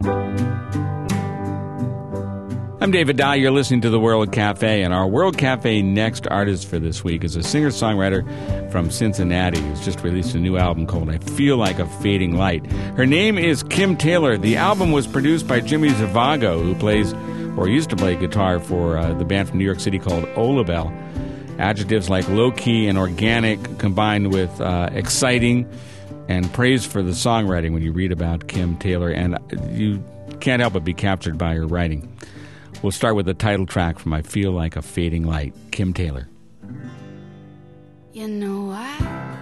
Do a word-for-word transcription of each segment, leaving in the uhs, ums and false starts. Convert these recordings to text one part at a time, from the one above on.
I'm David Dye. You're listening to The World Cafe, and our World Cafe next artist for this week is a singer-songwriter from Cincinnati who's just released a new album called I Feel Like a Fading Light. Her name is Kim Taylor. The album was produced by Jimmy Zavago, who plays, or used to play guitar for uh, the band from New York City called Olabelle. Adjectives like low-key and organic combined with uh, exciting and praise for the songwriting when you read about Kim Taylor, and you can't help but be captured by her writing. We'll start with the title track from I Feel Like a Fading Light, Kim Taylor. You know I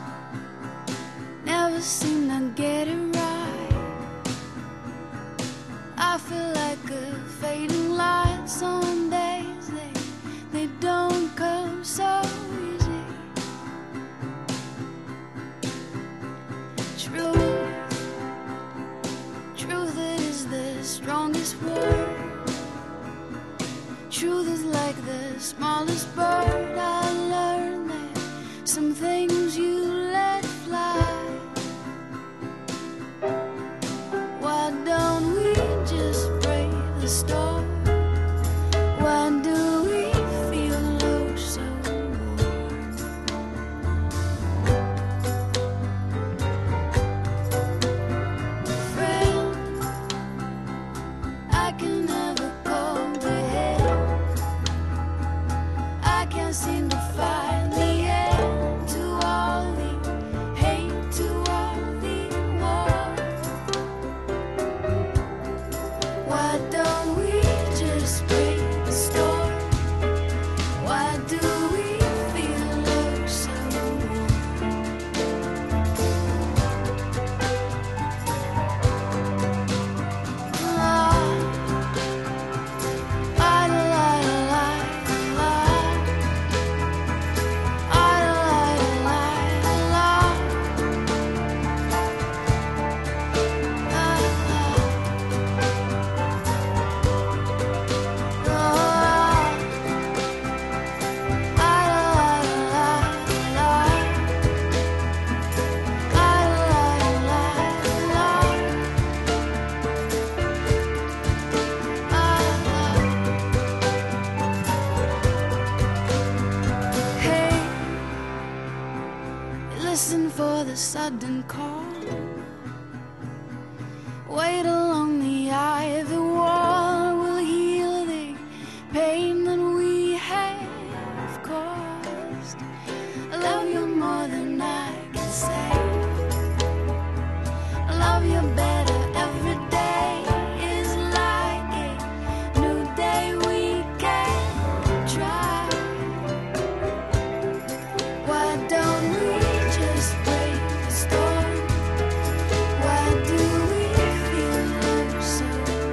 never seem to get it right. I feel like a fading light. Some days they, they don't come so easy. Truth, truth is the strongest word. Truth is like the smallest bird. I learned that some things you let fly. Why don't we just brave the storm? Why do we feel oh so warm? Friend, I can never comprehend. I can't seem to find the end to all the hate, to all the war. Why don't we just break the storm? Why do we feel oh so listen for the sudden call. Wait along the ivy wall. Will heal the pain that we have caused. I love you more than I can say. I love you better every day is like a new day we can try. Why don't we just break the storm? Why do we feel oh so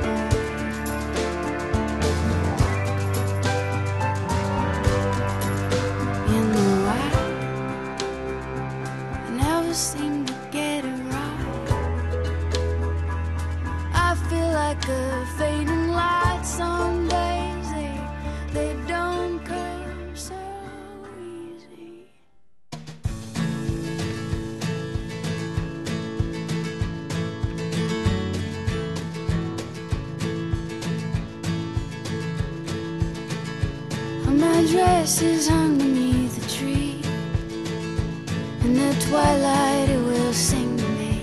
warm? You know I, I never seem to get it right. I feel like a fading light. Some days they, they don't come so easy. My dress is hung beneath a tree. In the twilight it will sing to me.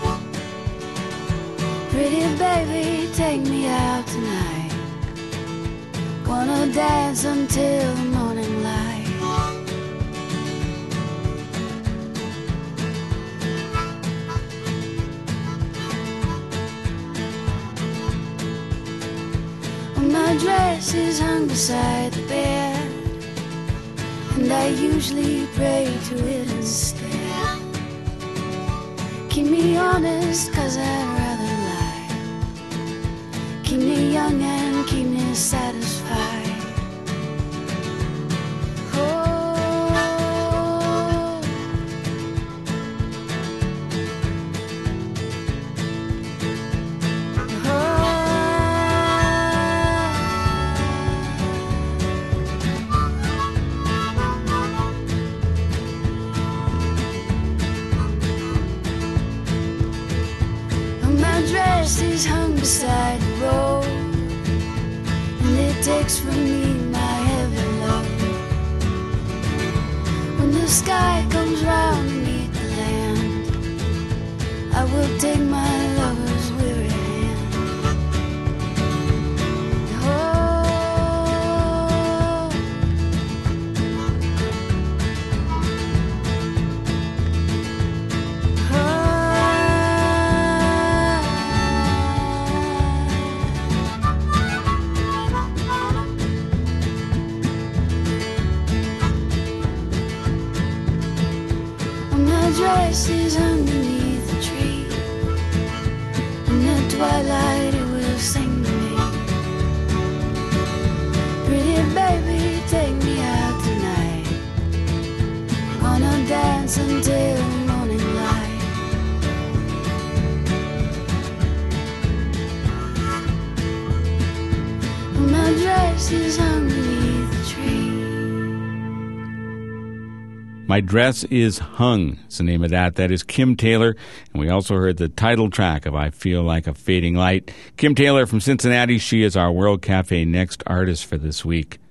Pretty baby, take me out tonight. Gonna dance until the morning light. My dress is hung beside the bed, and I usually pray to it instead. Keep me honest, cause I'd rather lie. Keep me young and keep me satisfied. Is hungry. beside the road, and it takes from me my heavy load. When the sky comes round to meet the land, I will take my lover's weary hand. Oh, dress is underneath the tree. In the twilight it will sing to me. Pretty baby, take me out tonight. Wanna dance until the morning light. My dress is underneath the tree. My Dress is Hung is the name of that. That is Kim Taylor. And we also heard the title track of I Feel Like a Fading Light. Kim Taylor from Cincinnati. She is our World Cafe Next artist for this week.